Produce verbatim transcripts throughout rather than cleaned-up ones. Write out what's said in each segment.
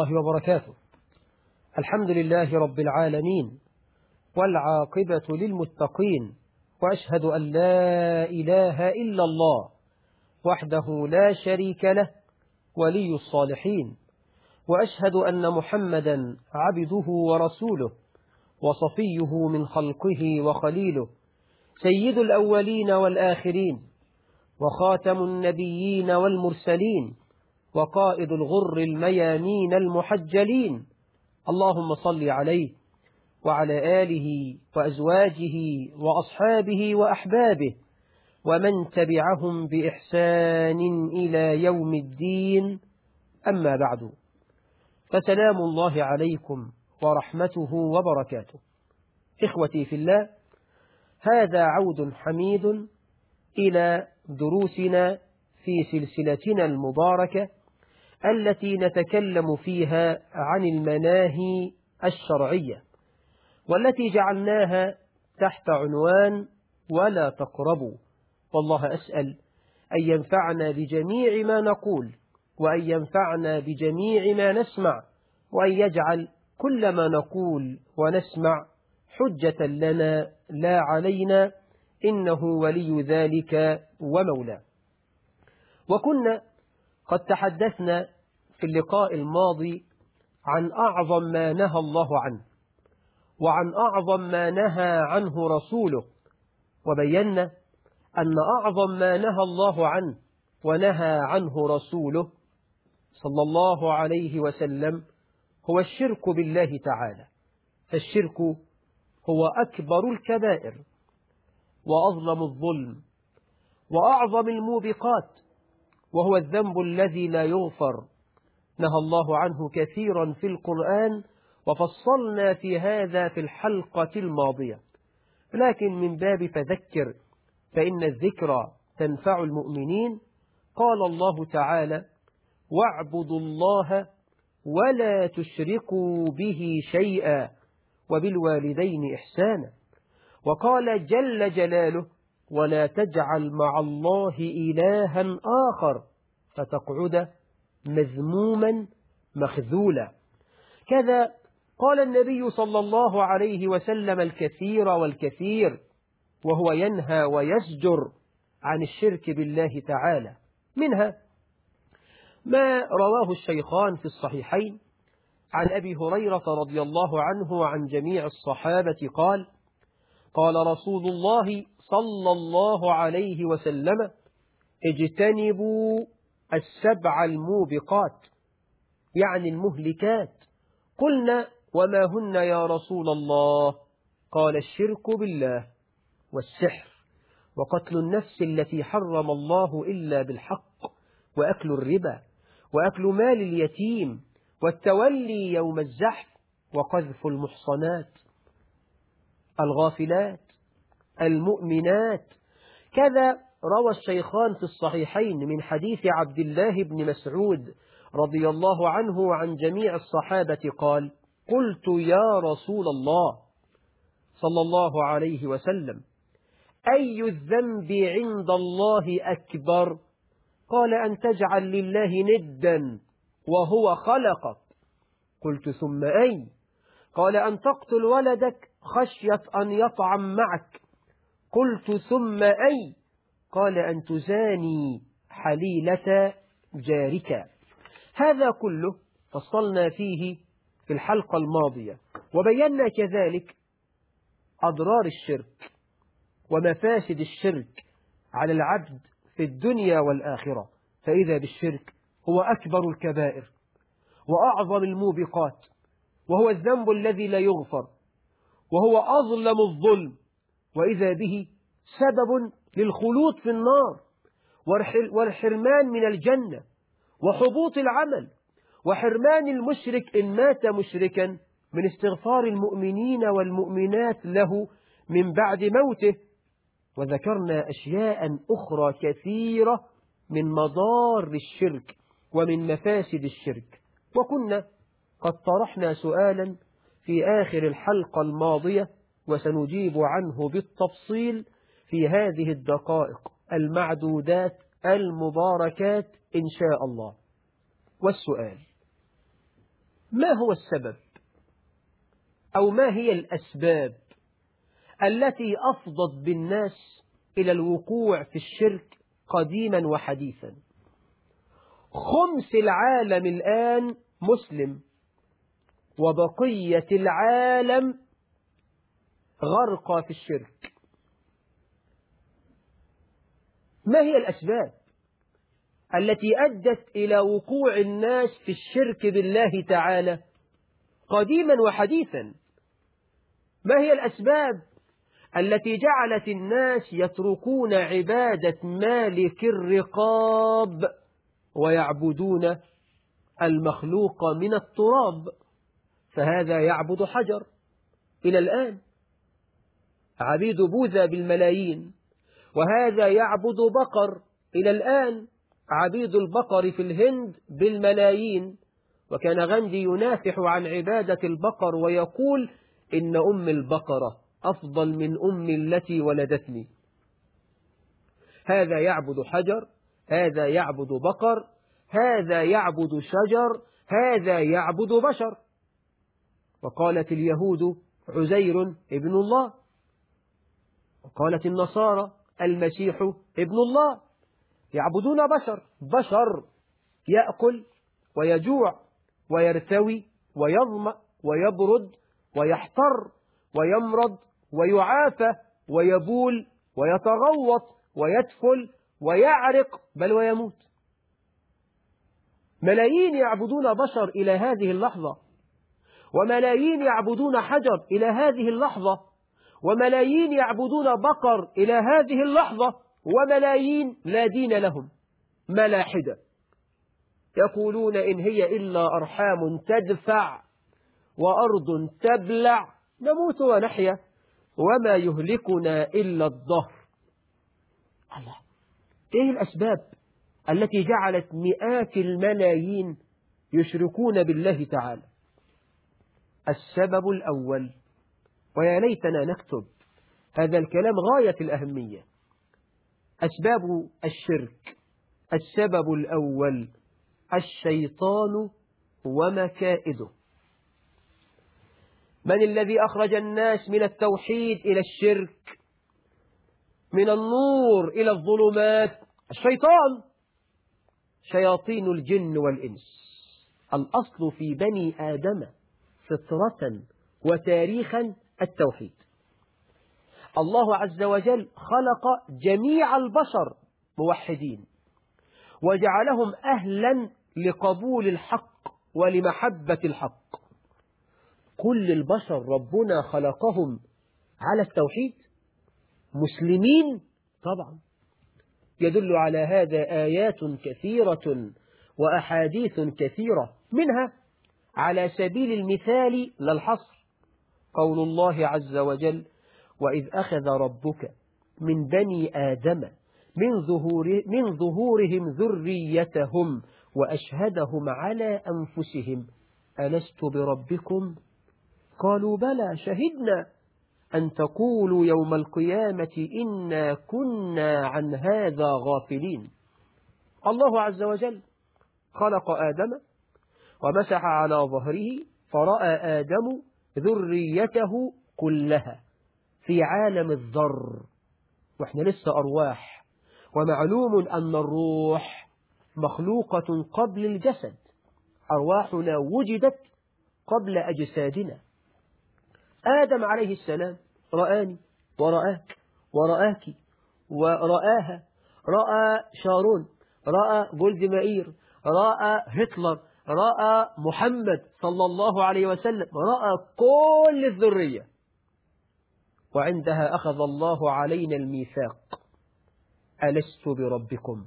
الله وبركاته. الحمد لله رب العالمين، والعاقبة للمتقين، وأشهد أن لا إله إلا الله وحده لا شريك له ولي الصالحين، وأشهد أن محمدا عبده ورسوله وصفيه من خلقه وخليله، سيد الأولين والآخرين، وخاتم النبيين والمرسلين، وقائد الغر الميامين المحجلين. اللهم صل عليه وعلى آله وأزواجه وأصحابه وأحبابه ومن تبعهم بإحسان إلى يوم الدين. أما بعد، فسلام الله عليكم ورحمته وبركاته. إخوتي في الله، هذا عود حميد إلى دروسنا في سلسلتنا المباركة التي نتكلم فيها عن المناهي الشرعية، والتي جعلناها تحت عنوان ولا تقربوا. والله أسأل أن ينفعنا بجميع ما نقول، وأن ينفعنا بجميع ما نسمع، وأن يجعل كل ما نقول ونسمع حجة لنا لا علينا، إنه ولي ذلك ومولاه. وكنا قد تحدثنا في اللقاء الماضي عن أعظم ما نهى الله عنه، وعن أعظم ما نهى عنه رسوله، وبينا أن أعظم ما نهى الله عنه ونهى عنه رسوله صلى الله عليه وسلم هو الشرك بالله تعالى. فالشرك هو أكبر الكبائر وأظلم الظلم وأعظم الموبقات، وهو الذنب الذي لا يغفر. نهى الله عنه كثيرا في القرآن، وفصلنا في هذا في الحلقة الماضية، لكن من باب فذكر فإن الذكرى تنفع المؤمنين. قال الله تعالى: واعبدوا الله ولا تشركوا به شيئا وبالوالدين إحسانا. وقال جل جلاله: ولا تجعل مع الله إلها آخر فتقعد مذموما مخذولا. كذا قال النبي صلى الله عليه وسلم الكثير والكثير، وهو ينهى ويزجر عن الشرك بالله تعالى. منها ما رواه الشيخان في الصحيحين عن أبي هريرة رضي الله عنه وعن جميع الصحابة قال: قال رسول الله صلى الله عليه وسلم: اجتنبوا السبع الموبقات، يعني المهلكات. قلنا: وما هن يا رسول الله؟ قال: الشرك بالله، والسحر، وقتل النفس التي حرم الله إلا بالحق، وأكل الربا، وأكل مال اليتيم، والتولي يوم الزحف، وقذف المحصنات الغافلات المؤمنات. كذا روى الشيخان في الصحيحين من حديث عبد الله بن مسعود رضي الله عنه وعن جميع الصحابة قال: قلت يا رسول الله صلى الله عليه وسلم: أي الذنب عند الله أكبر؟ قال: أن تجعل لله ندا وهو خلقك. قلت: ثم أي؟ قال: أن تقتل ولدك خشية أن يطعم معك. قلت: ثم أي؟ قال: أن تزاني حليلة جارك. هذا كله فصلنا فيه في الحلقة الماضية، وبينا كذلك أضرار الشرك ومفاسد الشرك على العبد في الدنيا والآخرة. فإذا بالشرك هو أكبر الكبائر وأعظم الموبقات، وهو الذنب الذي لا يغفر، وهو أظلم الظلم، وإذا به سبب للخلود في النار والحرمان من الجنة وحبوط العمل، وحرمان المشرك إن مات مشركا من استغفار المؤمنين والمؤمنات له من بعد موته. وذكرنا أشياء أخرى كثيرة من مضار الشرك ومن مفاسد الشرك. وكنا قد طرحنا سؤالا في آخر الحلقة الماضية، وسنجيب عنه بالتفصيل في هذه الدقائق المعدودات المباركات إن شاء الله. والسؤال: ما هو السبب أو ما هي الأسباب التي أفضت بالناس إلى الوقوع في الشرك قديما وحديثا؟ خمس العالم الآن مسلم، وبقية العالم غرق في الشرك. ما هي الأسباب التي أدت إلى وقوع الناس في الشرك بالله تعالى قديما وحديثا؟ ما هي الأسباب التي جعلت الناس يتركون عبادة مالك الرقاب ويعبدون المخلوق من التراب؟ فهذا يعبد حجر إلى الآن، عبيد بوذا بالملايين، وهذا يعبد بقر إلى الآن، عبيد البقر في الهند بالملايين. وكان غاندي ينافح عن عبادة البقر ويقول إن أم البقرة أفضل من أمي التي ولدتني. هذا يعبد حجر، هذا يعبد بقر، هذا يعبد شجر، هذا يعبد بشر. وقالت اليهود عزير ابن الله، وقالت النصارى المسيح ابن الله. يعبدون بشر، بشر يأكل ويجوع ويرتوي ويظمأ ويبرد ويحتر ويمرض ويعافى ويبول ويتغوط ويدفل ويعرق بل ويموت. ملايين يعبدون بشر إلى هذه اللحظة، وملايين يعبدون حجر إلى هذه اللحظة، وملايين يعبدون بقر إلى هذه اللحظة، وملايين لا دين لهم، ملاحدة يقولون إن هي إلا أرحام تدفع وأرض تبلع، نموت ونحيا وما يهلكنا إلا الدهر. الله، إيه الأسباب التي جعلت مئات الملايين يشركون بالله تعالى؟ السبب الأول، ويا ليتنا نكتب هذا الكلام غاية الأهمية، أسباب الشرك. السبب الأول الشيطان ومكائده. من الذي أخرج الناس من التوحيد إلى الشرك، من النور إلى الظلمات؟ الشيطان، شياطين الجن والإنس. الأصل في بني آدم فطرة وتاريخا التوحيد. الله عز وجل خلق جميع البشر موحدين، وجعلهم أهلا لقبول الحق ولمحبة الحق. كل البشر ربنا خلقهم على التوحيد، مسلمين طبعا. يدل على هذا آيات كثيرة وأحاديث كثيرة، منها على سبيل المثال لا الحصر قول الله عز وجل: وإذ أخذ ربك من بني آدم من, ظهور من ظهورهم ذريتهم وأشهدهم على أنفسهم ألست بربكم؟ قالوا بلى شهدنا أن تقولوا يوم القيامة إنا كنا عن هذا غافلين. الله عز وجل خلق آدم ومسح على ظهره، فرأى آدم ذريته كلها في عالم الذر، وإحنا لسه أرواح، ومعلوم أن الروح مخلوقة قبل الجسد، أرواحنا وجدت قبل أجسادنا. آدم عليه السلام رآني ورآك ورآك ورآها، رأى شارون، رأى جولدمائير، رأى هتلر، رأى محمد صلى الله عليه وسلم، رأى كل الذرية. وعندها أخذ الله علينا الميثاق: ألست بربكم؟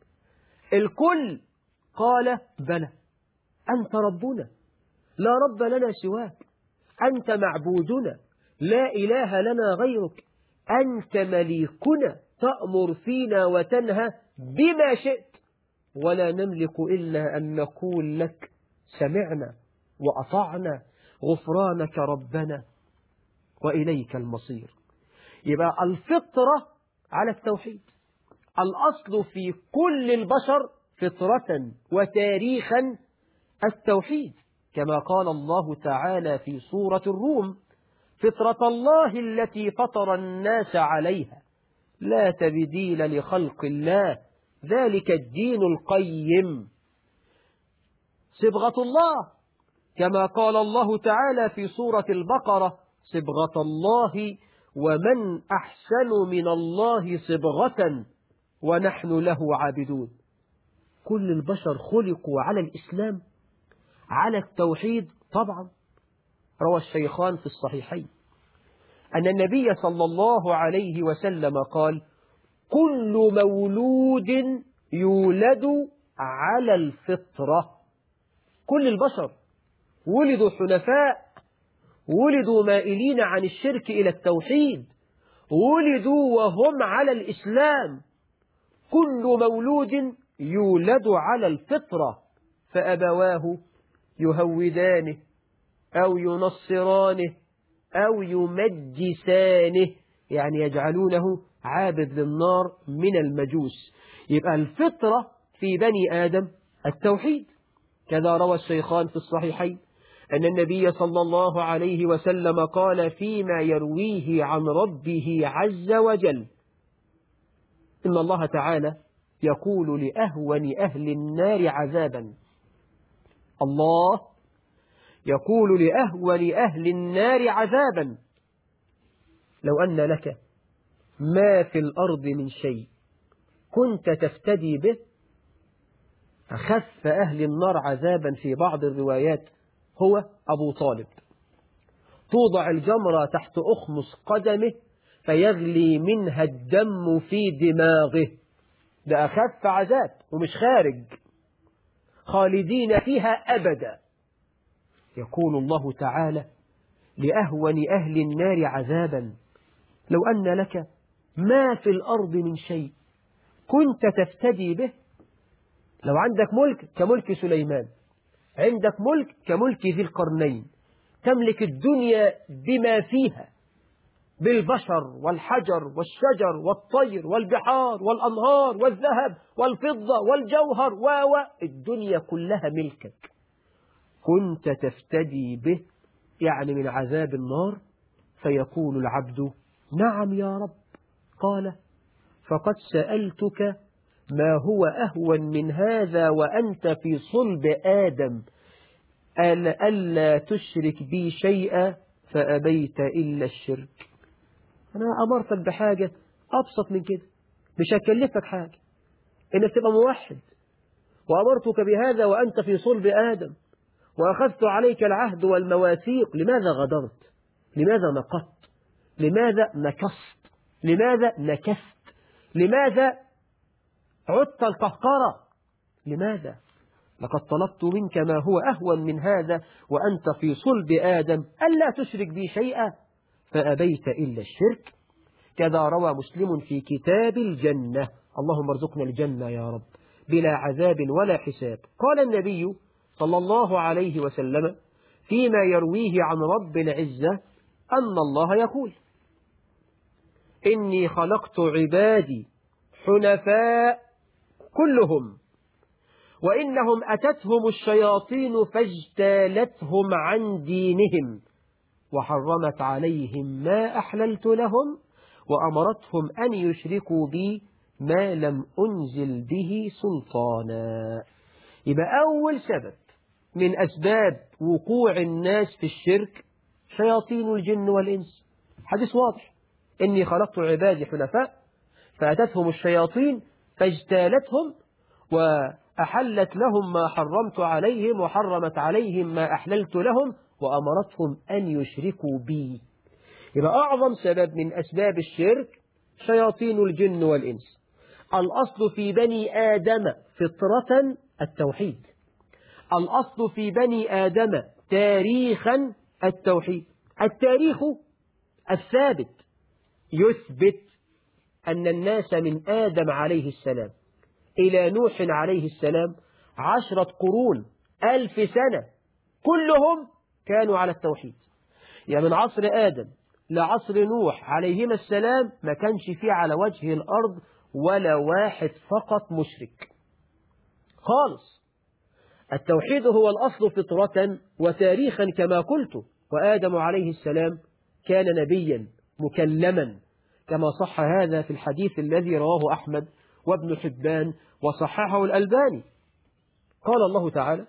الكل قال بلى، أنت ربنا، لا رب لنا سواك، أنت معبودنا، لا إله لنا غيرك، أنت مليكنا، تأمر فينا وتنهى بما شئت، ولا نملك إلا أن نقول لك سمعنا وأطعنا، غفرانك ربنا وإليك المصير. يبقى الفطرة على التوحيد، الأصل في كل البشر فطرة وتاريخا التوحيد. كما قال الله تعالى في سورة الروم: فطرة الله التي فطر الناس عليها لا تبديل لخلق الله ذلك الدين القيم. صبغة الله كما قال الله تعالى في سورة البقرة: صبغة الله ومن أحسن من الله صبغة ونحن له عابدون. كل البشر خلقوا على الإسلام، على التوحيد. طبعا روى الشيخان في الصحيحين أن النبي صلى الله عليه وسلم قال: كل مولود يولد على الفطرة. كل البشر ولدوا حنفاء، ولدوا مائلين عن الشرك إلى التوحيد، ولدوا وهم على الإسلام. كل مولود يولد على الفطرة، فأبواه يهودانه أو ينصرانه أو يمجسانه، يعني يجعلونه عابد للنار من المجوس. يبقى الفطرة في بني آدم التوحيد. كذا روى الشيخان في الصحيحين أن النبي صلى الله عليه وسلم قال فيما يرويه عن ربه عز وجل: إن الله تعالى يقول لأهون أهل النار عذابا. الله يقول لأهون أهل النار عذابا: لو أن لك ما في الأرض من شيء كنت تفتدي به. أخف أهل النار عذابا في بعض الروايات هو أبو طالب. توضع الجمرة تحت أخمص قدمه فيغلي منها الدم في دماغه. ده أخف عذاب ومش خارج، خالدين فيها أبدا. يقول الله تعالى لأهون أهل النار عذابا: لو أن لك ما في الأرض من شيء كنت تفتدي به. لو عندك ملك كملك سليمان، عندك ملك كملك ذي القرنين، تملك الدنيا بما فيها، بالبشر والحجر والشجر والطير والبحار والأنهار والذهب والفضة والجوهر و الدنيا كلها ملكك، كنت تفتدي به يعني من عذاب النار. فيقول العبد: نعم يا رب. قال: فقد سألتك ما هو أهون من هذا وأنت في صلب آدم، ألا تشرك بي شيئا فأبيت إلا الشرك. أنا أمرتك بحاجة أبسط من كده، مش هكلفك حاجة، إنك تبقى موحد، وأمرتك بهذا وأنت في صلب آدم، وأخذت عليك العهد والمواثيق. لماذا غدرت؟ لماذا نقضت؟ لماذا نكست؟ لماذا نكست؟ لماذا عدت القهقرة؟ لماذا؟ لقد طلبت منك ما هو أهون من هذا وأنت في صلب آدم، ألا تشرك بي شيئا فأبيت إلا الشرك. كذا روى مسلم في كتاب الجنة: اللهم ارزقنا الجنة يا رب بلا عذاب ولا حساب. قال النبي صلى الله عليه وسلم فيما يرويه عن رب العزة أن الله يقول: إني خلقت عبادي حنفاء كلهم، وإنهم أتتهم الشياطين فاجتالتهم عن دينهم، وحرمت عليهم ما أحللت لهم، وأمرتهم أن يشركوا بي ما لم أنزل به سلطانا. يبقى أول سبب من أسباب وقوع الناس في الشرك شياطين الجن والإنس. حديث واضح: إني خلقت عبادي حنفاء فأتتهم الشياطين فاجتالتهم وأحلت لهم ما حرمت عليهم وحرمت عليهم ما أحللت لهم وأمرتهم أن يشركوا بي. يبقى أعظم سبب من أسباب الشرك شياطين الجن والإنس. الأصل في بني آدم فطرة التوحيد، الأصل في بني آدم تاريخا التوحيد. التاريخ الثابت يثبت أن الناس من آدم عليه السلام إلى نوح عليه السلام عشرة قرون ألف سنة كلهم كانوا على التوحيد. يعني من عصر آدم لعصر نوح عليهما السلام ما كانش فيه على وجه الأرض ولا واحد فقط مشرك خالص. التوحيد هو الأصل فطرة وتاريخا كما قلت، وآدم عليه السلام كان نبيا مكلما كما صح هذا في الحديث الذي رواه أحمد وابن حبان وصححه الألباني. قال الله تعالى: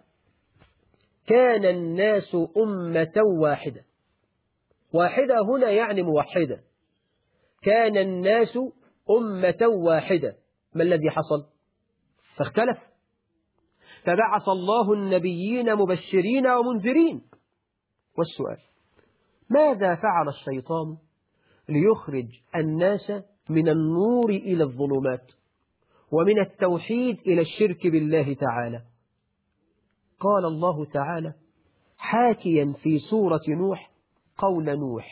كان الناس أمة واحدة. واحدة هنا يعني موحدة. كان الناس أمة واحدة. ما الذي حصل؟ فاختلف، فبعث الله النبيين مبشرين ومنذرين. والسؤال: ماذا فعل الشيطان ليخرج الناس من النور إلى الظلمات ومن التوحيد إلى الشرك بالله تعالى؟ قال الله تعالى حاكيا في سورة نوح قول نوح: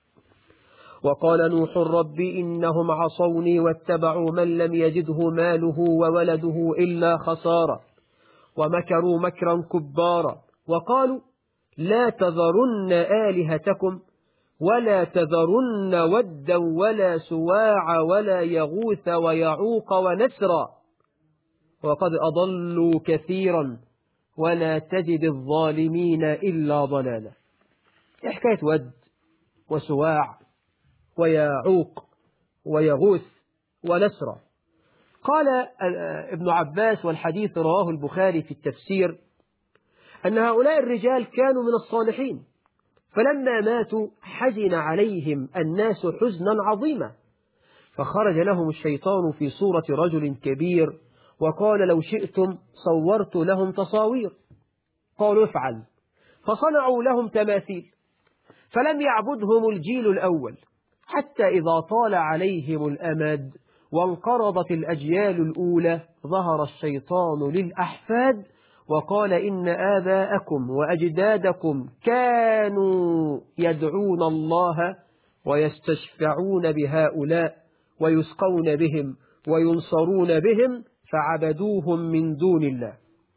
وقال نوح رب إنهم عصوني واتبعوا من لم يزده ماله وولده إلا خسارة ومكروا مكرا كبارا وقالوا لا تذرن آلهتكم ولا تذرن ودا ولا سواع ولا يغوث ويعوق ونسرا وقد أضلوا كثيرا ولا تجد الظالمين إلا ضلالا. حكاية ود وسواع ويعوق ويغوث ونسرا. قال ابن عباس والحديث رواه البخاري في التفسير أن هؤلاء الرجال كانوا من الصالحين، فلما ماتوا حزن عليهم الناس حزنا عظيما، فخرج لهم الشيطان في صورة رجل كبير وقال لو شئتم صورت لهم تصاوير. قالوا افعل، فصنعوا لهم تماثيل، فلم يعبدهم الجيل الأول حتى إذا طال عليهم الأمد وانقرضت الأجيال الأولى ظهر الشيطان للأحفاد وقال إن آباءكم وأجدادكم كانوا يدعون الله ويستشفعون بهؤلاء ويسقون بهم وينصرون بهم فعبدوهم من دون الله.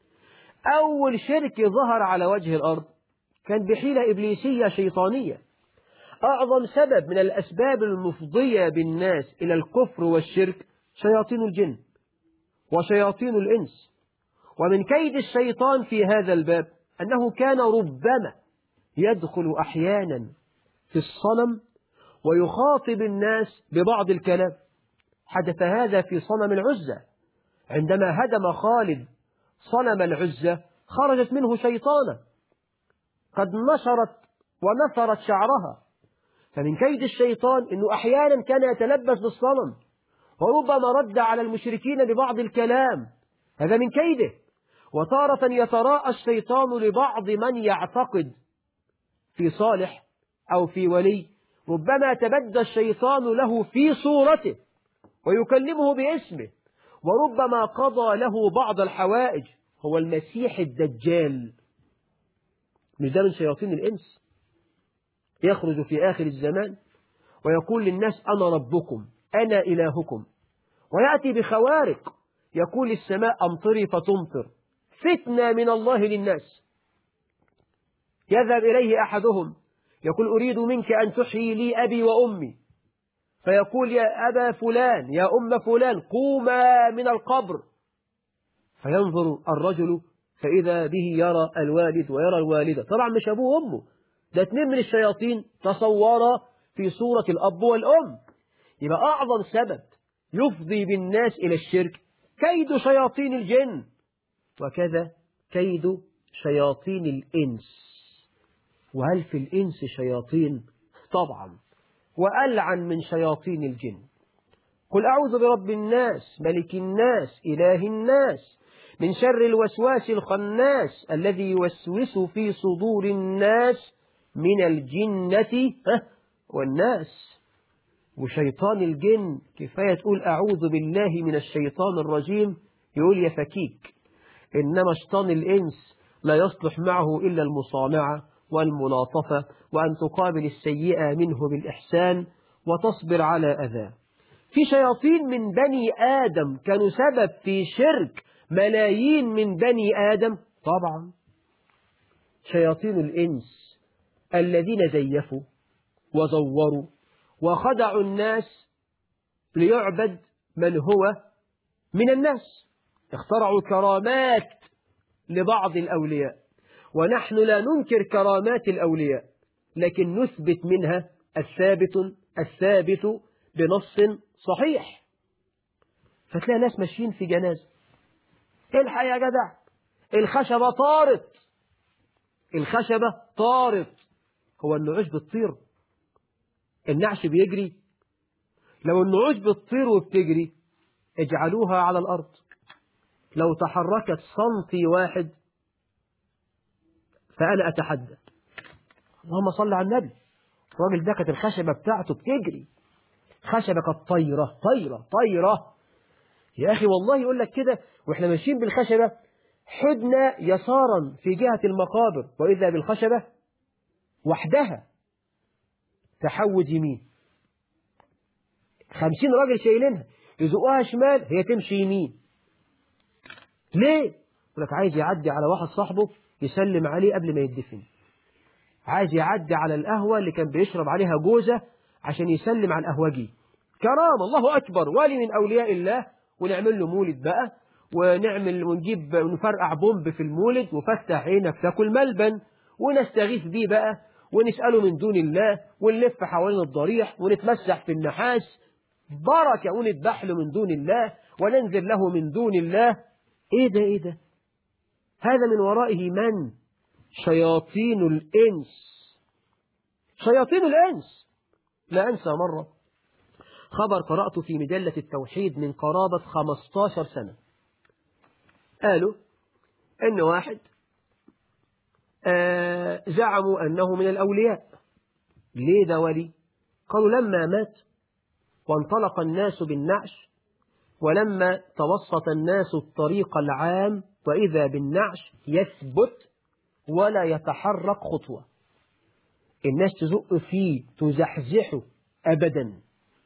أول شرك ظهر على وجه الأرض كان بحيلة إبليسية شيطانية. أعظم سبب من الأسباب المفضية بالناس إلى الكفر والشرك شياطين الجن وشياطين الإنس. ومن كيد الشيطان في هذا الباب أنه كان ربما يدخل أحيانا في الصنم ويخاطب الناس ببعض الكلام. حدث هذا في صنم العزة، عندما هدم خالد صنم العزة خرجت منه شيطانة قد نشرت ونثرت شعرها. فمن كيد الشيطان أنه أحيانا كان يتلبس بالصنم وربما رد على المشركين ببعض الكلام، هذا من كيده. وتارة يتراءى الشيطان لبعض من يعتقد في صالح أو في ولي، ربما تبدى الشيطان له في صورته ويكلمه باسمه، وربما قضى له بعض الحوائج، هو المسيح الدجال. مش ده من شياطين الإنس؟ يخرج في آخر الزمان ويقول للناس أنا ربكم أنا إلهكم، ويأتي بخوارق يقول السماء أمطري فتمطر، فتنة من الله للناس. يذهب إليه أحدهم يقول أريد منك أن تحيي لي أبي وأمي، فيقول يا أبا فلان يا أم فلان قوما من القبر، فينظر الرجل فإذا به يرى الوالد ويرى الوالدة، طبعا مش أبوه وأمه، ده اثنين من الشياطين تصورا في صورة الأب والأم. يبقى أعظم سبب يفضي بالناس إلى الشرك كيد شياطين الجن، وكذا كيد شياطين الإنس. وهل في الإنس شياطين؟ طبعا، وألعن من شياطين الجن. قل أعوذ برب الناس ملك الناس إله الناس من شر الوسواس الخناس الذي يوسوس في صدور الناس من الجنة والناس. وشيطان الجن كفاية تقول أعوذ بالله من الشيطان الرجيم يقول يا فكيك، إنما شيطان الإنس لا يصلح معه إلا المصانعة والملاطفة، وأن تقابل السيئة منه بالإحسان وتصبر على أذاه. في شياطين من بني آدم كانوا سبب في شرك ملايين من بني آدم، طبعا شياطين الإنس الذين زيفوا وزوروا وخدعوا الناس ليعبد من هو من الناس. اخترعوا كرامات لبعض الأولياء، ونحن لا ننكر كرامات الأولياء، لكن نثبت منها الثابت الثابت بنص صحيح. فتلاقي ناس ماشيين في جنازة، الحق يا جدع الخشبة طارت، الخشبة طارت. هو النعوش بتطير؟ النعش بيجري؟ لو النعوش بتطير وبتجري اجعلوها على الأرض، لو تحركت سنتي واحد فأنا أتحدى. اللهم صل على النبي، الراجل ده كانت الخشبة بتاعته بتجري، خشبة كانت طايرة طايرة طايرة. يا أخي والله يقول لك كده وإحنا ماشيين بالخشبة، حدنا يسارا في جهة المقابر وإذا بالخشبة وحدها تحود يمين، خمسين راجل شايلينها يزقوها شمال هي تمشي يمين. ليه؟ يقول لك عايز يعدي على واحد صاحبه يسلم عليه قبل ما يدفن، عايز يعدي على القهوة اللي كان بيشرب عليها جوزة عشان يسلم على القهوجي. كرامة، الله أكبر، ولي من أولياء الله، ونعمل له مولد بقى، ونعمل ونجيب ونفرقع بومب في المولد وفتح عينك تاكل ملبن، ونستغيث بيه بقى ونسأله من دون الله، ونلف حوالين الضريح ونتمسح في النحاس بركة، ونذبح له من دون الله، وننزل له من دون الله. ايه ده ايه ده؟ هذا من ورائه من؟ شياطين الإنس، شياطين الإنس. لا أنسى مرة خبر قرأته في مجلة التوحيد من قرابة خمستاشر سنة، قالوا إن واحد آه زعموا أنه من الأولياء. ليه ده ولي؟ قالوا لما مات وانطلق الناس بالنعش، ولما توسط الناس الطريق العام وإذا بالنعش يثبت ولا يتحرك خطوة، الناس تزق فيه تزحزحه أبدا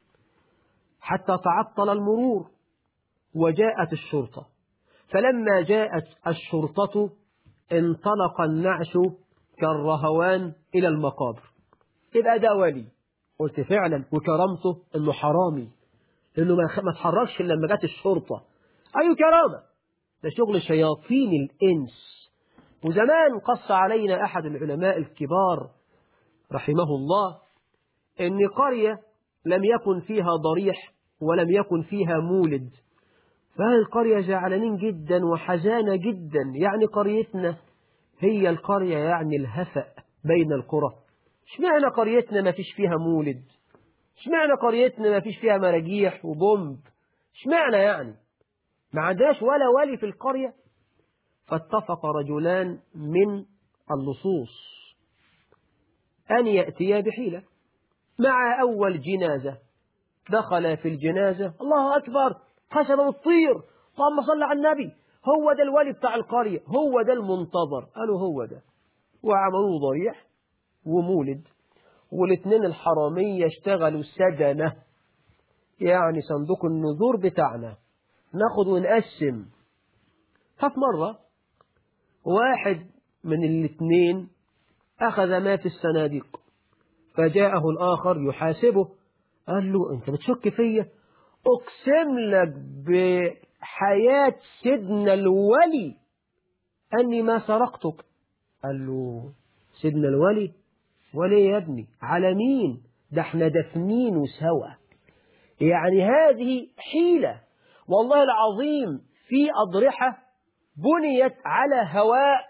حتى تعطل المرور، وجاءت الشرطة، فلما جاءت الشرطة انطلق النعش كالرهوان إلى المقابر. يبقى ده ولي. قلت فعلا وكرامته انه حرامي، لانه ما تحركش الا لما جت الشرطة. اي كرامة؟ ده شغل شياطين الانس. وزمان قص علينا احد العلماء الكبار رحمه الله ان قرية لم يكن فيها ضريح ولم يكن فيها مولد، فهذه القرية زعلانين جدا وحزانة جدا، يعني قريتنا هي القرية يعني الهفأ بين القرى، اشمعنى قريتنا ما فيش فيها مولد؟ اشمعنى قريتنا ما فيش فيها مراجيح وبومب؟ اشمعنى يعني ما عندناش ولا ولي في القرية؟ فاتفق رجلان من اللصوص أن يأتيا بحيلة. مع أول جنازة دخل في الجنازة، الله أكبر، خشبة الطير، اللهم صل على النبي، هو ده الولي بتاع القرية، هو ده المنتظر. قالوا هو ده، وعملوا ضريح ومولد، والاثنين الحرامية اشتغلوا سدنة، يعني صندوق النذور بتاعنا، ناخد ونقسم. ففي مرة واحد من الاثنين أخذ ما في الصناديق، فجاءه الآخر يحاسبه، قال له أنت بتشك فيا؟ أقسم لك بحياة سيدنا الولي أني ما سرقتك. قال له سيدنا الولي؟ ولي يا ابني؟ على مين؟ ده احنا دفنين سوا. يعني هذه حيلة والله العظيم، في أضرحة بنيت على هواء،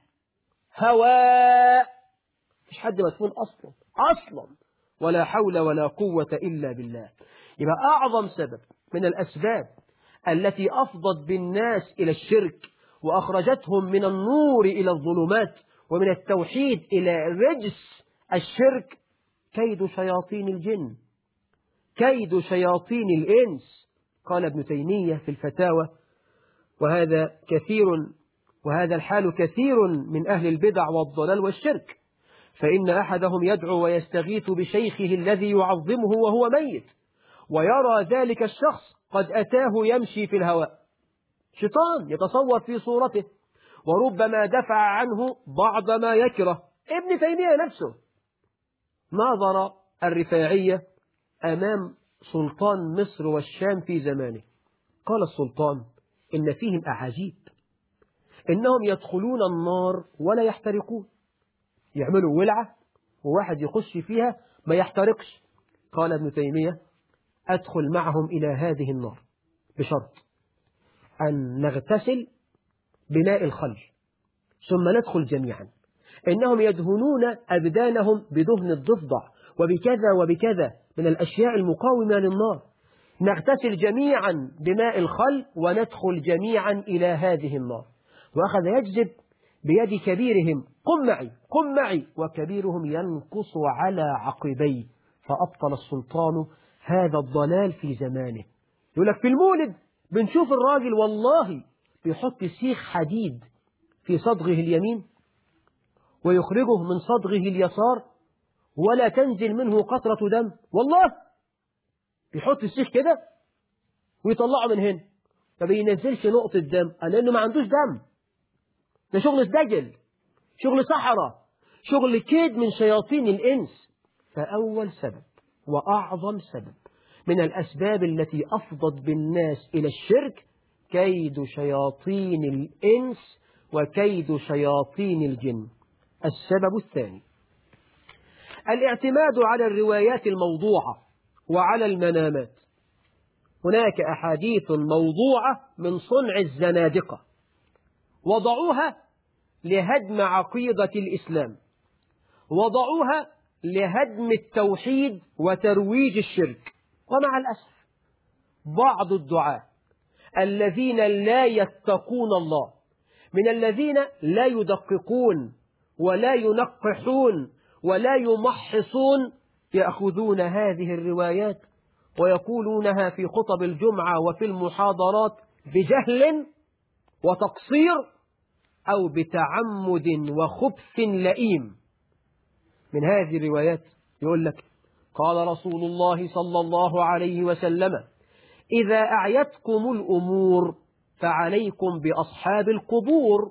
هواء مش حد مدفون أصلا أصلا، ولا حول ولا قوة إلا بالله. يبقى أعظم سبب من الأسباب التي أفضت بالناس إلى الشرك وأخرجتهم من النور إلى الظلمات ومن التوحيد إلى رجس الشرك كيد شياطين الجن، كيد شياطين الإنس. قال ابن تيمية في الفتاوى، وهذا كثير وهذا الحال كثير من أهل البدع والضلال والشرك، فإن أحدهم يدعو ويستغيث بشيخه الذي يعظمه وهو ميت، ويرى ذلك الشخص قد أتاه يمشي في الهواء، شيطان يتصور في صورته، وربما دفع عنه بعض ما يكره. ابن تيمية نفسه ناظر الرفاعية أمام سلطان مصر والشام في زمانه، قال السلطان إن فيهم أعاجيب، إنهم يدخلون النار ولا يحترقون، يعملوا ولعة وواحد يخش فيها ما يحترقش. قال ابن تيمية أدخل معهم إلى هذه النار بشرط أن نغتسل بماء الخل ثم ندخل جميعا، إنهم يدهنون أبدانهم بدهن الضفدع وبكذا وبكذا من الأشياء المقاومة للنار، نغتسل جميعا بماء الخل وندخل جميعا إلى هذه النار. وأخذ يجذب بيد كبيرهم قم معي قم معي، وكبيرهم ينقص على عقبيه، فأبطل السلطان هذا الضلال في زمانه. يقول لك في المولد بنشوف الراجل والله بيحط سيخ حديد في صدغه اليمين ويخرجه من صدغه اليسار ولا تنزل منه قطرة دم، والله بيحط السيخ كده ويطلعه من هنا ما بينزلش نقطة دم، لأنه ما عندوش دم. ده شغل سدجل، شغل صحراء، شغل كيد من شياطين الإنس. فأول سبب وأعظم سبب من الأسباب التي أفضت بالناس إلى الشرك كيد شياطين الإنس وكيد شياطين الجن. السبب الثاني الاعتماد على الروايات الموضوعة وعلى المنامات. هناك أحاديث موضوعة من صنع الزنادقة، وضعوها لهدم عقيدة الإسلام، وضعوها لهدم التوحيد وترويج الشرك. ومع الأسف بعض الدعاة الذين لا يتقون الله، من الذين لا يدققون ولا ينقحون ولا يمحصون، يأخذون هذه الروايات ويقولونها في خطب الجمعة وفي المحاضرات بجهل وتقصير أو بتعمد وخبث لئيم. من هذه الروايات يقول لك قال رسول الله صلى الله عليه وسلم إذا أعيتكم الأمور فعليكم بأصحاب القبور.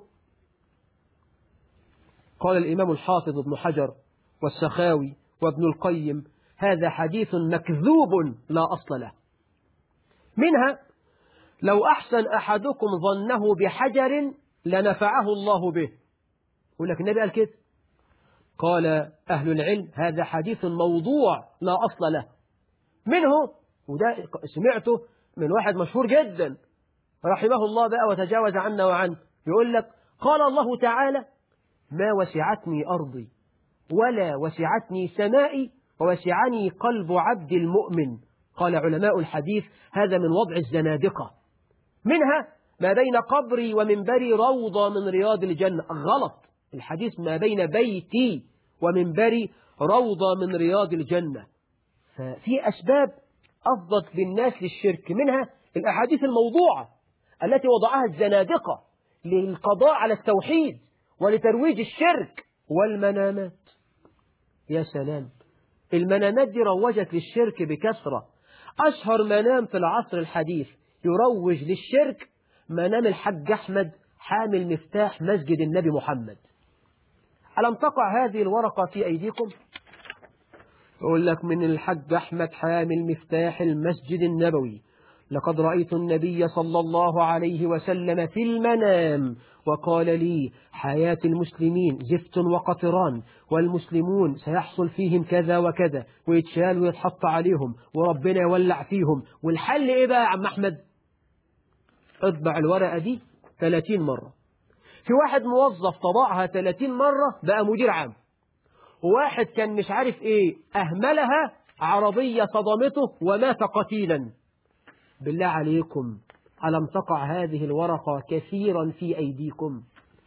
قال الإمام الحافظ ابن حجر والسخاوي وابن القيم هذا حديث مكذوب لا أصل له. منها لو أحسن أحدكم ظنه بحجر لنفعه الله به. يقول لك النبي قال كده. قال أهل العلم هذا حديث موضوع لا أصل له. منه وده سمعته من واحد مشهور جدا رحمه الله بقى وتجاوز عنا وعنه، يقول لك قال الله تعالى ما وسعتني أرضي ولا وسعتني سمائي ووسعني قلب عبد المؤمن. قال علماء الحديث هذا من وضع الزنادقة. منها ما بين قبري ومنبري روضة من رياض الجنة. غلط، الحديث ما بين بيتي ومنبري روضة من رياض الجنة. ففي أسباب أفضت بالناس للشرك، منها الأحاديث الموضوعة التي وضعها الزنادقة للقضاء على التوحيد ولترويج الشرك. والمنامات، يا سلام، المنامات دي روجت للشرك بكثرة. أشهر منام في العصر الحديث يروج للشرك منام الحج أحمد حامل مفتاح مسجد النبي محمد. ألم تقع هذه الورقة في أيديكم؟ يقول لك من الحج أحمد حامل مفتاح المسجد النبوي لقد رأيت النبي صلى الله عليه وسلم في المنام وقال لي حياة المسلمين زفت وقطران والمسلمون سيحصل فيهم كذا وكذا ويتشال ويتحط عليهم وربنا يولع فيهم. والحل إيه بقى يا عم أحمد؟ اطبع الورقة دي ثلاثين مرة. في واحد موظف طبعها ثلاثين مرة بقى مدير عام، وواحد كان مش عارف إيه أهملها عربية صدمته ومات قتيلا. بالله عليكم ألم تقع هذه الورقة كثيرا في أيديكم؟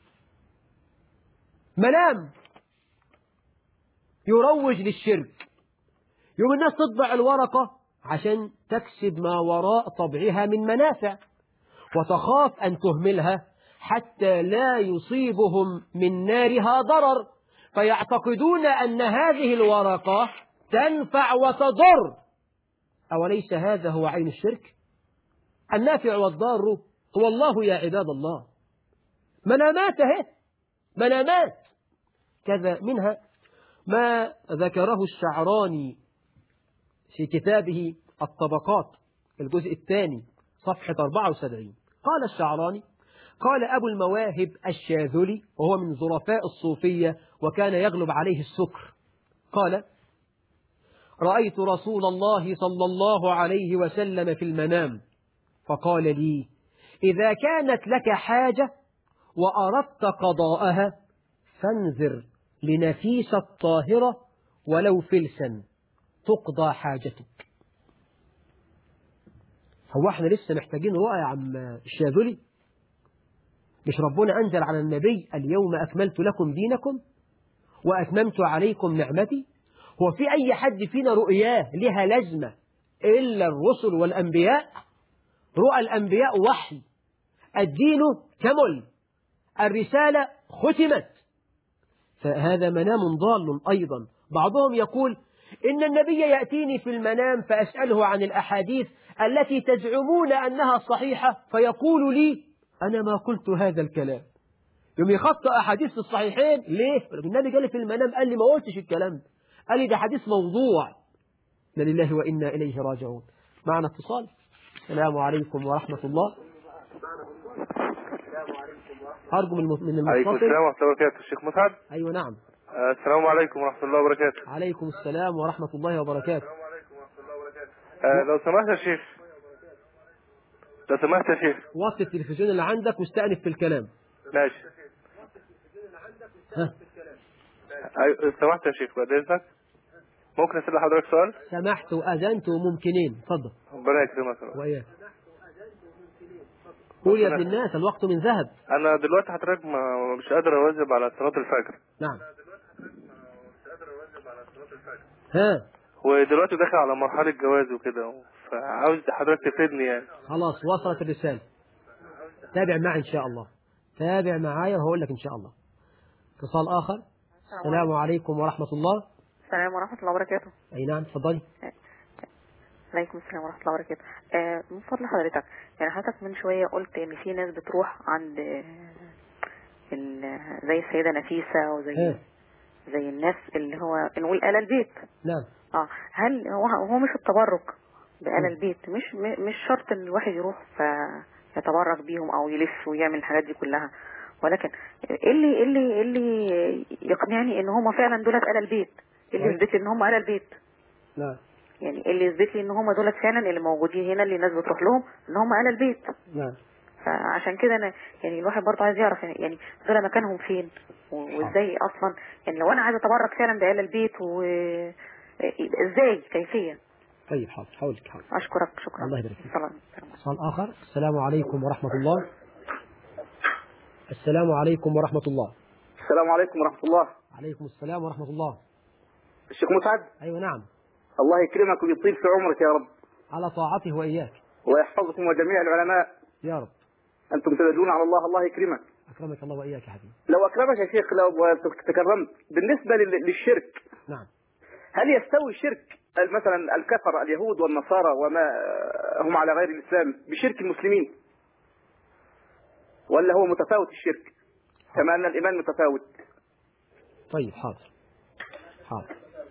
منام يروج للشرك. يوم الناس تطبع الورقة عشان تكسب ما وراء طبعها من منافع، وتخاف أن تهملها حتى لا يصيبهم من نارها ضرر، فيعتقدون أن هذه الورقة تنفع وتضر. أوليس هذا هو عين الشرك؟ النافع والضار هو الله يا عباد الله. منامات اهي، منامات. كذا منها ما ذكره الشعراني في كتابه الطبقات الجزء الثاني صفحة أربعة وسبعين. قال الشعراني قال أبو المواهب الشاذلي وهو من ظرفاء الصوفية وكان يغلب عليه السكر، قال: رأيت رسول الله صلى الله عليه وسلم في المنام فقال لي: إذا كانت لك حاجة وأردت قضاءها فانذر لنفيسة الطاهرة ولو فلسا تقضى حاجتك. هو احنا لسه محتاجين رؤى يا عم الشاذلي؟ مش ربنا أنزل على النبي: اليوم أكملت لكم دينكم وأتممت عليكم نعمتي؟ هو في أي حد فينا رؤياه لها لازمة إلا الرسل والأنبياء؟ رؤى الأنبياء وحي، الدين كمل، الرسالة ختمت، فهذا منام ضال أيضا. بعضهم يقول إن النبي يأتيني في المنام فأسأله عن الأحاديث التي تزعمون أنها صحيحة فيقول لي: أنا ما قلت هذا الكلام. يوم يخطأ أحاديث الصحيحين ليه؟ النبي قال في المنام قال لي ما قلتش الكلام، قال لي ده حديث موضوع. إنا لله وإنا إليه راجعون. معنا اتصال. السلام عليكم ورحمة الله. أرجو من من المتصل. عليكم السلام ورحمة الله وبركاته. الشيخ مسعد. أيوة نعم. آه السلام عليكم ورحمة الله وبركاته. عليكم السلام ورحمة الله وبركاته. آه لو سمحت يا شيخ، لو سمحت يا شيخ وطي التلفزيون اللي عندك واستأنف في الكلام. ماشي. ها. أيوة سمحت يا شيخ، بعد إذنك ممكن أسأل حضرتك سؤال؟ سمحت وأذنت وممكنين. اتفضل. ربنا يكرمك. وإياك. قول يا ابن الناس الوقت من ذهب. أنا دلوقتي حضرتك ما مش قادر أواظب على صلاة الفجر. نعم. ها. ودلوقتي داخل على مرحلة جواز وكده، فعاوز حضرتك تفيدني يعني. خلاص وصلت الرسالة. تابع معي إن شاء الله. تابع معايا وهقول لك إن شاء الله. اتصال آخر. السلام عليكم ورحمة الله. السلام ورحمة الله وبركاته. أي نعم تفضلي. عليكم السلام ورحمة الله وبركاته. آه من فضل حضرتك، يعني حضرتك من شوية قلت إن في ناس بتروح عند زي السيدة نفيسة وزي ها. زي الناس اللي هو نقول آل البيت. نعم. اه هل هو هو مش التبرك بآل البيت مش مش شرط إن الواحد يروح فيتبرك بيهم أو يلف ويعمل الحاجات دي كلها، ولكن إيه اللي إيه اللي إيه اللي يقنعني إن هم فعلا دولت آل البيت؟ إيه اللي يثبت لي إن هم آل البيت؟ نعم. يعني اللي يثبت لي ان هم دولت فعلا اللي موجودين هنا اللي الناس بتروح لهم ان هم آل البيت. نعم. فعشان كده انا يعني الواحد برضه عايز يعرف يعني دول مكانهم فين وازاي اصلا، يعني لو انا عايز اتبرك فعلا بآل البيت وازاي كيفية. طيب حاضر حاولك حاضر. اشكرك شكرا. الله يبارك فيك. سلام. سؤال اخر. السلام عليكم ورحمة الله. السلام عليكم ورحمة الله. السلام عليكم ورحمة الله. عليكم السلام ورحمة الله. الشيخ مسعد. أيوة نعم. الله يكرمك ويطيل في عمرك يا رب. على طاعته وإياك. ويحفظكم وجميع العلماء يا رب. أنتم تدعون على الله، الله يكرمك. أكرمك الله وإياك يا حبيبي. لو أكرمك يا شيخ، لو تكرمت بالنسبة للشرك. نعم. هل يستوي شرك مثلا الكفر اليهود والنصارى وما هم على غير الإسلام بشرك المسلمين، ولا هو متفاوت الشرك كما أن الإيمان متفاوت؟ طيب حاضر حاضر.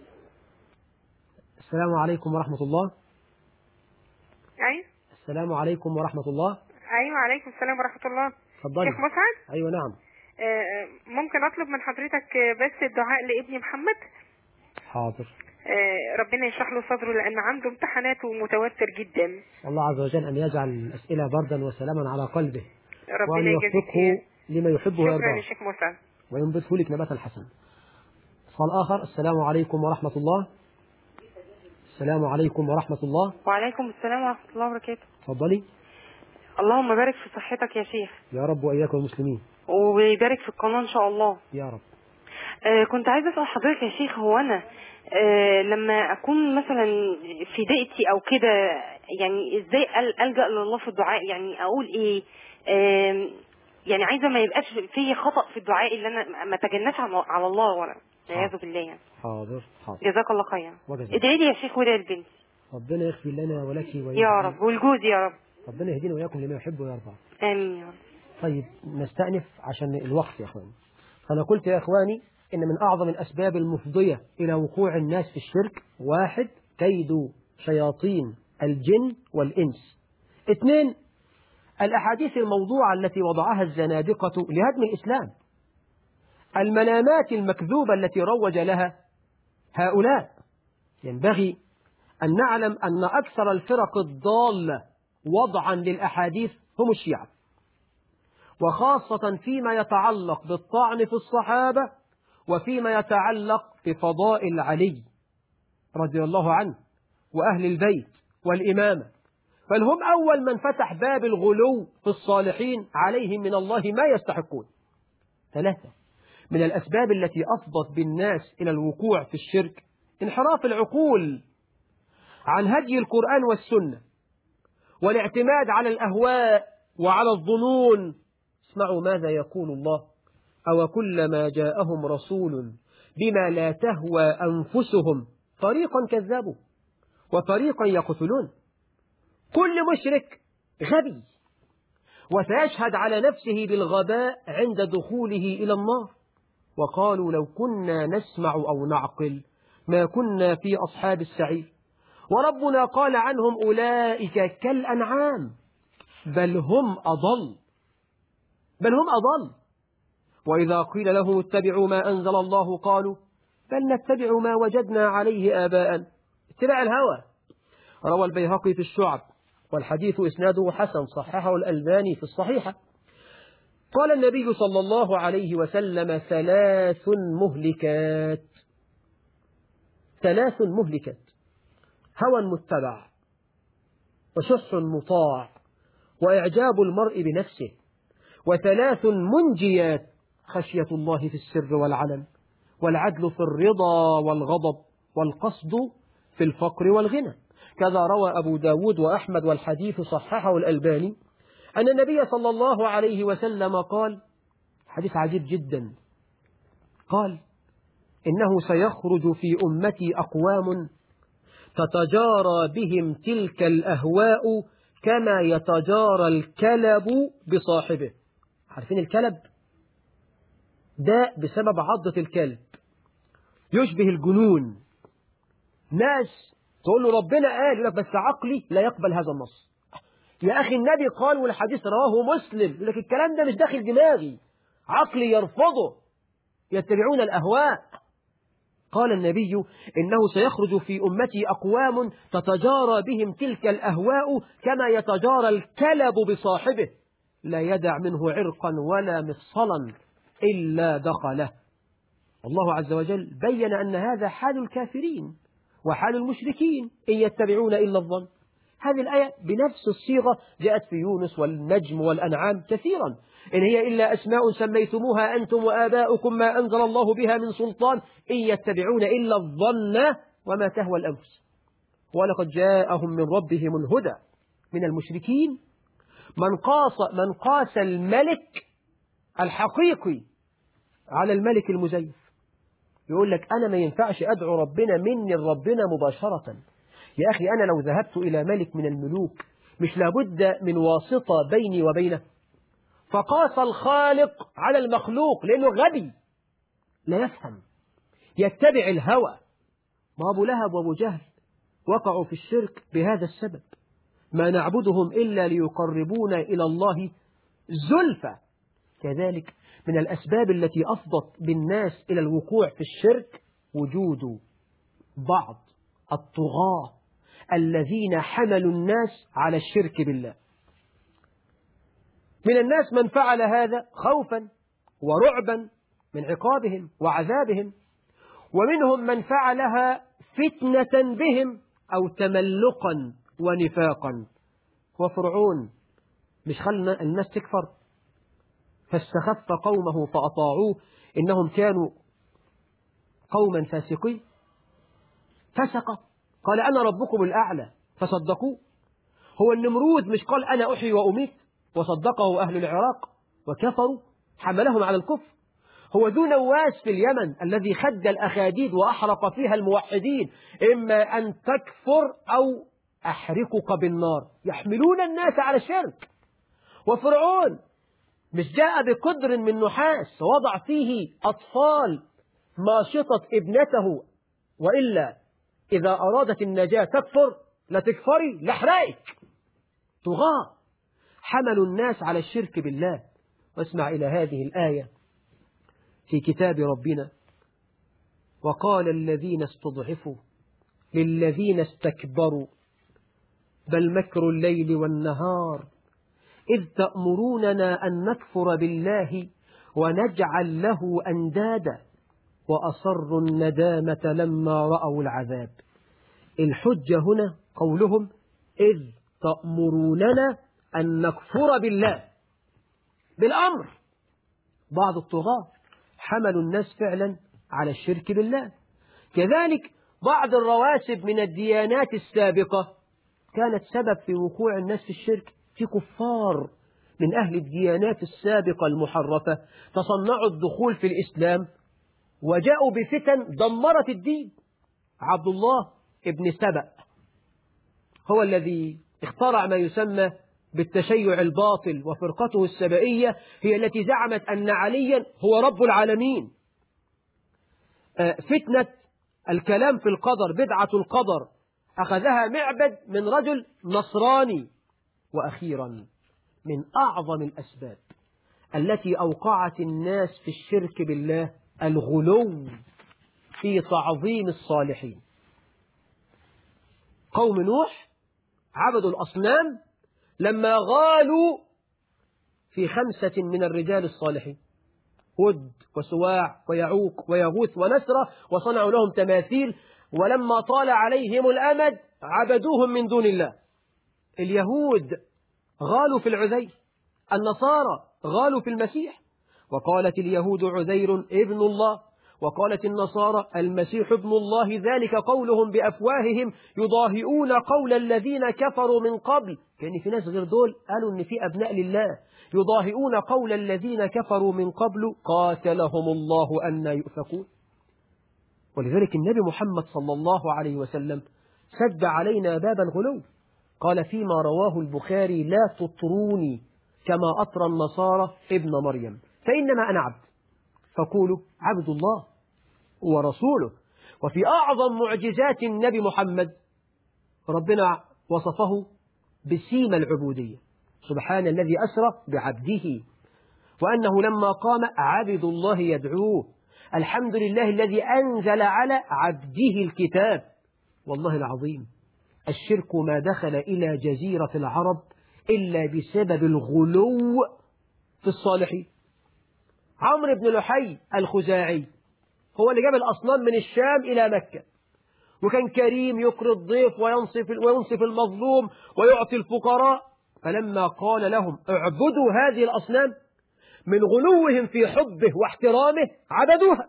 السلام عليكم ورحمة الله. أيوة. السلام عليكم ورحمة الله. أيوة عليكم السلام ورحمة الله. اتفضلي. شيخ مسعد. أيوة نعم. آه ممكن أطلب من حضرتك بس الدعاء لابني محمد؟ حاضر. آه ربنا يشرح له صدره لأن عنده امتحانات ومتوتر جدا. الله عز وجل أن يجعل الأسئلة بردا وسلاما على قلبه، ربنا يوفقه لما يحبه ويرضاه. شكرا يا شيخ مسعد. وينبته لك نباتا حسنا. سؤال آخر. السلام عليكم ورحمة الله. السلام عليكم ورحمة الله. وعليكم السلام ورحمة الله وبركاته. تفضلي. اللهم بارك في صحتك يا شيخ. يا رب وإياكم المسلمين. ويبارك في القناة إن شاء الله. يا رب. آه كنت عايزة أسأل حضرتك يا شيخ، هو أنا آه لما أكون مثلا في ضيقتي أو كده، يعني إزاي ألجأ لله في الدعاء؟ يعني أقول إيه؟ آه يعني عايزة ما يبقاش فيه خطأ في الدعاء اللي أنا ما تجناش على الله ولا والعياذ بالله يعني. حاضر حاضر. جزاك الله خيرا. ادعي لي يا شيخ وادعي لبنتي. ربنا يغفر لنا ولك ويهدينا يا رب، والجوز يا رب. ربنا يهدينا وإياكم لما يحب ويرضى. آمين يا رب. طيب نستأنف عشان الوقت يا أخواني. فأنا قلت يا أخواني إن من أعظم الأسباب المفضية إلى وقوع الناس في الشرك: واحد، كيد شياطين الجن والإنس. اثنين، الأحاديث الموضوعة التي وضعها الزنادقة لهدم الإسلام، المنامات المكذوبة التي روج لها هؤلاء. ينبغي أن نعلم أن أكثر الفرق الضالة وضعا للأحاديث هم الشيعة، وخاصة فيما يتعلق بالطعن في الصحابة وفيما يتعلق بفضائل علي رضي الله عنه وأهل البيت والإمامة، بل هم أول من فتح باب الغلو في الصالحين عليهم من الله ما يستحقون. ثلاثة من الأسباب التي أفضت بالناس إلى الوقوع في الشرك انحراف العقول عن هدي القرآن والسنة والاعتماد على الأهواء وعلى الظنون. اسمعوا ماذا يقول الله: أو كلما جاءهم رسول بما لا تهوى أنفسهم فريقا كذبوا وفريقا يقتلون. كل مشرك غبي وسيشهد على نفسه بالغباء عند دخوله إلى النار. وقالوا لو كنا نسمع أو نعقل ما كنا في أصحاب السعير. وربنا قال عنهم أولئك كالأنعام بل هم أضل بل هم أضل وإذا قيل لهم اتبعوا ما أنزل الله قالوا بل نتبع ما وجدنا عليه آباءنا. اتباع الهوى. روى البيهقي في الشعب والحديث إسناده حسن، صححه الألباني في الصحيحة. قال النبي صلى الله عليه وسلم: ثلاث مهلكات ثلاث مهلكات هوى متبع وشح مطاع وإعجاب المرء بنفسه، وثلاث منجيات: خشية الله في السر والعلن، والعدل في الرضا والغضب، والقصد في الفقر والغنى. كذا روى أبو داود وأحمد والحديث صححه الألباني أن النبي صلى الله عليه وسلم قال، حديث عجيب جدا، قال: إنه سيخرج في أمتي أقوام تتجارى بهم تلك الأهواء كما يتجارى الكلب بصاحبه. عارفين الكلب؟ داء بسبب عضة الكلب، يشبه الجنون. ناس تقول له ربنا قال، يقول لك بس عقلي لا يقبل هذا النص. يا أخي النبي قال والحديث رواه مسلم، يقول لك الكلام ده مش داخل دماغي، عقلي يرفضه، يتبعون الأهواء. قال النبي: إنه سيخرج في أمتي أقوام تتجارى بهم تلك الأهواء كما يتجارى الكلب بصاحبه، لا يدع منه عرقا ولا مفصلا إلا دخله. الله عز وجل بين أن هذا حال الكافرين وحال المشركين، إن يتبعون إلا الظن. هذه الآية بنفس الصيغة جاءت في يونس والنجم والأنعام كثيرا: إن هي إلا أسماء سميتموها أنتم وآباؤكم ما أنزل الله بها من سلطان إن يتبعون إلا الظن وما تهوى الأنفس ولقد جاءهم من ربهم الهدى. من المشركين من قاس من قاس الملك الحقيقي على الملك المزيف. يقول لك أنا ما ينفعش أدعو ربنا مني ربنا مباشرة. يا أخي أنا لو ذهبت إلى ملك من الملوك مش لابد من واسطة بيني وبينه. فقاس الخالق على المخلوق لأنه غبي لا يفهم، يتبع الهوى. ما أبو لهب وأبو جهل وقعوا في الشرك بهذا السبب: ما نعبدهم إلا ليقربونا إلى الله زلفى. كذلك من الأسباب التي أفضت بالناس إلى الوقوع في الشرك وجود بعض الطغاة الذين حملوا الناس على الشرك بالله. من الناس من فعل هذا خوفا ورعبا من عقابهم وعذابهم، ومنهم من فعلها فتنة بهم أو تملقا ونفاقا. وفرعون مش خلنا الناس تكفر فاستخف قومه فأطاعوه إنهم كانوا قوما فاسقين، فسق قال أنا ربكم الأعلى فصدقوه. هو النمرود مش قال أنا أحيي وأميت وصدقه أهل العراق وكفروا حملهم على الكفر. هو ذو نواس في اليمن الذي خد الأخاديد وأحرق فيها الموحدين: إما أن تكفر أو أحرقك بالنار، يحملون الناس على الشرك. وفرعون مش جاء بقدر من نحاس ووضع فيه أطفال ماشطة ابنته، وإلا إذا أرادت النجاة تكفر لا تكفري لحرائك. طغاة حملوا الناس على الشرك بالله. واسمع إلى هذه الآية في كتاب ربنا: وقال الذين استضعفوا للذين استكبروا بل مكر الليل والنهار إذ تأمروننا أن نكفر بالله ونجعل له أندادا وأصروا الندامة لما رأوا العذاب. الحجة هنا قولهم إذ تأمروننا أن نكفر بالله بالأمر. بعض الطغاة حملوا الناس فعلا على الشرك بالله. كذلك بعض الرواسب من الديانات السابقة كانت سبب في وقوع الناس في الشرك. في كفار من أهل الديانات السابقة المحرفة تصنعوا الدخول في الإسلام وجاءوا بفتن دمرت الدين. عبد الله ابن سبأ هو الذي اخترع ما يسمى بالتشيع الباطل، وفرقته السبائية هي التي زعمت أن عليا هو رب العالمين. فتنة الكلام في القدر، بدعة القدر، أخذها معبد من رجل نصراني. وأخيرا من أعظم الأسباب التي أوقعت الناس في الشرك بالله الغلو في تعظيم الصالحين. قوم نوح عبدوا الأصنام لما غالوا في خمسة من الرجال الصالحين: ود وسواع ويعوق ويغوث ونسرة، وصنعوا لهم تماثيل، ولما طال عليهم الأمد عبدوهم من دون الله. اليهود غالوا في العزير، النصارى غالوا في المسيح، وقالت اليهود عزير ابن الله، وقالت النصارى المسيح ابن الله، ذلك قولهم بأفواههم يضاهئون قول الذين كفروا من قبل. كان في ناس غير دول قالوا إن في أبناء لله، يضاهئون قول الذين كفروا من قبل قاتلهم الله أن يؤفكون. ولذلك النبي محمد صلى الله عليه وسلم سد علينا باب الغلو، قال فيما رواه البخاري: لا تطروني كما أطرى النصارى ابن مريم، فإنما أنا عبد، فقولوا عبد الله ورسوله. وفي أعظم معجزات النبي محمد ربنا وصفه بسيمة العبودية: سبحان الذي أسرى بعبده، وأنه لما قام عبد الله يدعوه، الحمد لله الذي أنزل على عبده الكتاب. والله العظيم الشرك ما دخل إلى جزيرة العرب إلا بسبب الغلو في الصالحين. عمرو بن لحي الخزاعي هو اللي جاب الأصنام من الشام إلى مكة، وكان كريم يكري الضيف وينصف وينصف المظلوم ويعطي الفقراء. فلما قال لهم اعبدوا هذه الأصنام، من غلوهم في حبه واحترامه عبدوها.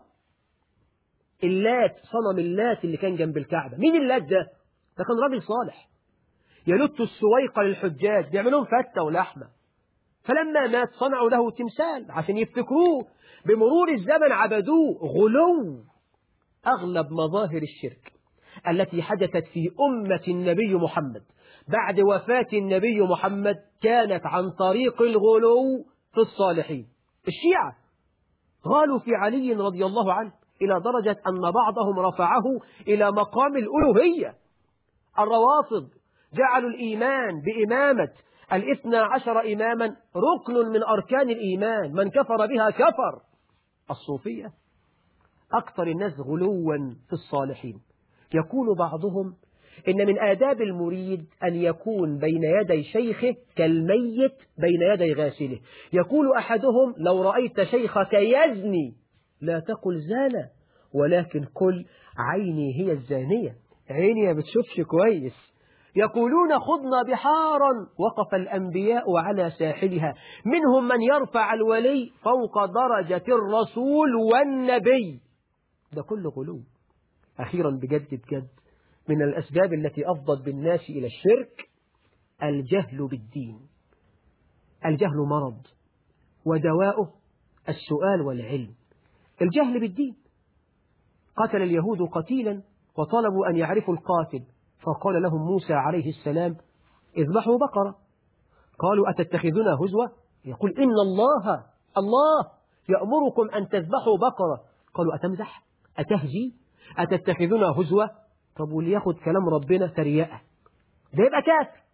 اللات، صنم اللات اللي كان جنب الكعبة، مين اللات ده؟ ده كان راجل صالح يلت السويق للحجاج، بيعملون فتة ولحمة. فلما مات صنعوا له تمثال عشان يفتكروه، بمرور الزمن عبدوه. غلو. أغلب مظاهر الشرك التي حدثت في أمة النبي محمد بعد وفاة النبي محمد كانت عن طريق الغلو في الصالحين. الشيعة غالوا في علي رضي الله عنه إلى درجة أن بعضهم رفعه إلى مقام الألوهية. الروافض جعلوا الإيمان بإمامة الاثنى عشر إماما ركن من أركان الإيمان، من كفر بها كفر. الصوفية أكثر الناس غلوا في الصالحين. يقول بعضهم إن من آداب المريد أن يكون بين يدي شيخه كالميت بين يدي غاسله. يقول أحدهم: لو رأيت شيخك يزني لا تقل زانى، ولكن قل عيني هي الزانية، عيني ما بتشوفش كويس. يقولون: خضنا بحارا وقف الأنبياء على ساحلها، منهم من يرفع الولي فوق درجة الرسول والنبي. ده كله غلو. أخيرا بجد بجد من الأسباب التي أفضت بالناس إلى الشرك الجهل بالدين. الجهل مرض ودواؤه السؤال والعلم. الجهل بالدين. قتل اليهود قتيلا وطلبوا أن يعرفوا القاتل، فقال لهم موسى عليه السلام: اذبحوا بقرة. قالوا: أتتخذنا هزوة؟ يقول: إن الله الله يأمركم أن تذبحوا بقرة. قالوا: أتمزح؟ أتهزي؟ أتتخذنا هزوة؟ طب واللي ياخد كلام ربنا تريقة ده يبقى كافر.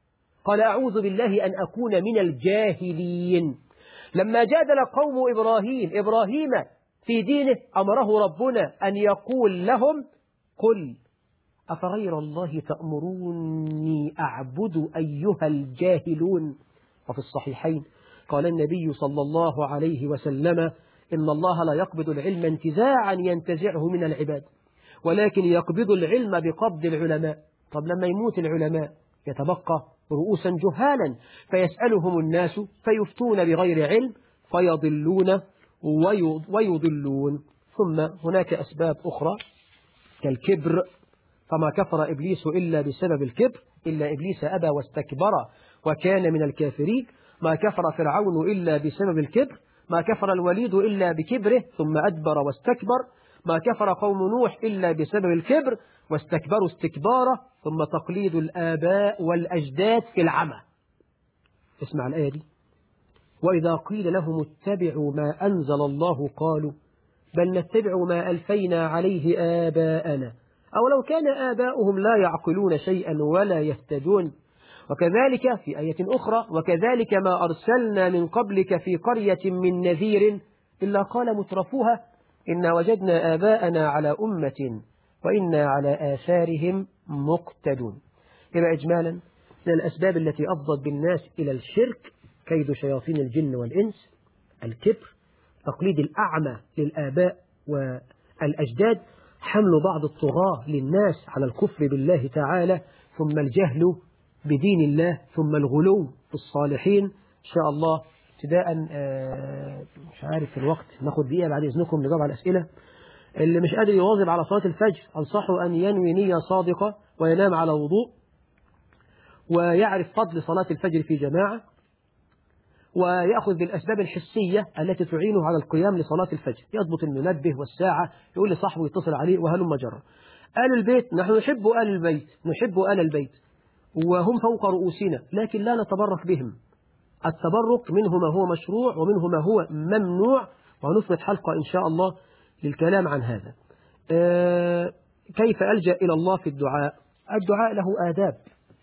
قال أعوذ بالله أن أكون من الجاهلين. لما جادل قوم إبراهيم إبراهيم في دينه أمره ربنا أن يقول لهم قل أفغير الله تأمروني أعبد أيها الجاهلون. وفي الصحيحين قال النبي صلى الله عليه وسلم إن الله لا يقبض العلم انتزاعا ينتزعه من العباد، ولكن يقبض العلم بقبض العلماء. طب لما يموت العلماء يتبقى رؤوسا جهالا فيسألهم الناس فيفتون بغير علم فيضلون ويضلون. ثم هناك أسباب أخرى كالكبر، فما كفر إبليس إلا بسبب الكبر، إلا إبليس أبى واستكبر وكان من الكافرين. ما كفر فرعون إلا بسبب الكبر، ما كفر الوليد إلا بكبره ثم أدبر واستكبر، ما كفر قوم نوح إلا بسبب الكبر واستكبروا استكبارا، ثم تقليد الآباء والأجداد في العمى. اسمع الآية دي: وإذا قيل لهم اتبعوا ما أنزل الله قالوا بل نتبع ما ألفينا عليه آباءنا أو لو كان آباؤهم لا يعقلون شيئا ولا يهتدون. وكذلك في آية أخرى: وكذلك ما أرسلنا من قبلك في قرية من نذير إلا قال مترفوها إنا وجدنا آباءنا على أمة وإنا على آثارهم مقتدون. إذا إجمالا من الأسباب التي أفضت بالناس إلى الشرك كيد شياطين الجن والإنس، الكبر، تقليد الأعمى للآباء والأجداد، حمل بعض الطغاة للناس على الكفر بالله تعالى، ثم الجهل بدين الله، ثم الغلو في الصالحين. إن شاء الله ابتداء مش عارف في الوقت، ناخد دقيقة بعد إذنكم نجاوب على الأسئلة. اللي مش قادر يواظب على صلاة الفجر أنصحه أن ينوي نية صادقة وينام على وضوء ويعرف فضل صلاة الفجر في جماعة، ويأخذ بالأسباب الحسية التي تعينه على القيام لصلاة الفجر، يضبط المنبه والساعة، يقول لصاحبه يتصل عليه وهلم جرا. آل البيت نحن نحب آل البيت، نحب آل البيت وهم فوق رؤوسنا، لكن لا نتبرك بهم. التبرك منه ما هو مشروع ومنه ما هو ممنوع، ونفرد حلقة إن شاء الله للكلام عن هذا. آه كيف ألجأ إلى الله في الدعاء؟ الدعاء له آداب.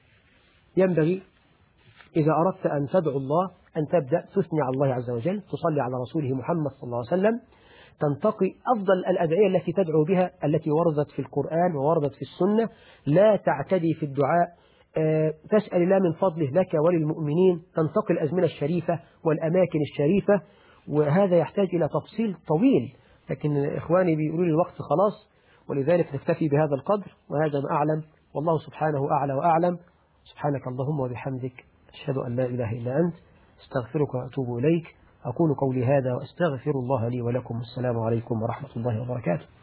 ينبغي إذا أردت أن تدعو الله أن تبدأ تثني على الله عز وجل، تصلي على رسوله محمد صلى الله عليه وسلم، تنتقي أفضل الأدعية التي تدعو بها التي وردت في القرآن ووردت في السنة، لا تعتدي في الدعاء، أه تسأل الله من فضله لك وللمؤمنين، تنتقي الأزمنة الشريفة والأماكن الشريفة، وهذا يحتاج إلى تفصيل طويل، لكن إخواني بيقولوا لي الوقت خلاص، ولذلك نكتفي بهذا القدر، وهذا ما أعلم، والله سبحانه أعلى وأعلم. سبحانك اللهم وبحمدك، أشهد أن لا إله إلا أنت، استغفرك وأتوب إليك. أقول قولي هذا وأستغفر الله لي ولكم. السلام عليكم ورحمة الله وبركاته.